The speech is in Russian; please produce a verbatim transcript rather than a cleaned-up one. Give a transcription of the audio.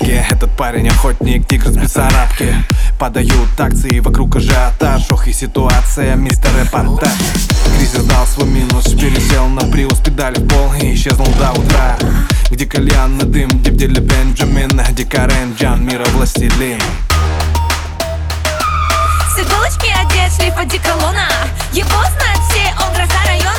порядке. Этот парень охотник, тигр с Бессарабки. Подают акции, вокруг ажиотаж. Ох и ситуация, мистер Репортаж. Кризис дал свой минус, пересел на приус, педали в пол и исчезнул до утра. Где кальянный дым, где бдели Бенджамин, где Карен Джан, мира властелин. С иголочки одет шлейф одеколона. Его знают все, он гроза района.